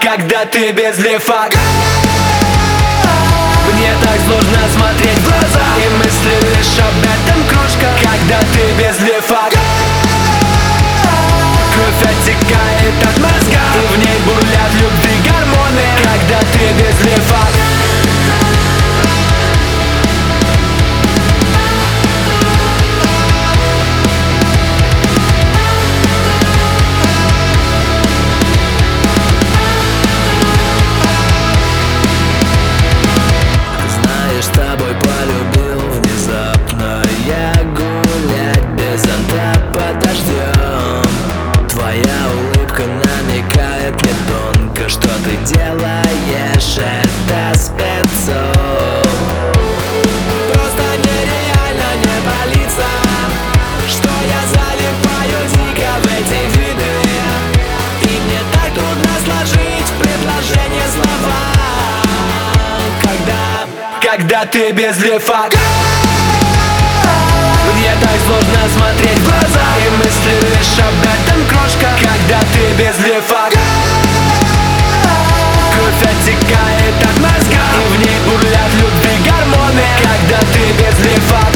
когда ты без лифа. Мне так сложно смотреть в глаза, и мысли лишь об этом крошка, когда ты без лифа. Кровь оттекает от мозга, и в ней бурлят любви гормоны, когда ты без лифа. С тобой полюбил внезапно я гулять без зонта под дождем. Твоя улыбка намекает мне тонко, что ты делаешь это спецом. Просто нереально не палиться, что я залипаю дико в эти виды, и мне так трудно сложить в предложение слова, когда ты без лифа. Мне так сложно смотреть в глаза, и мысли лишь об этом крошка, когда ты без лифа. Кровь оттекает от мозга, и в ней бурлят любви гормоны, когда ты без лифа.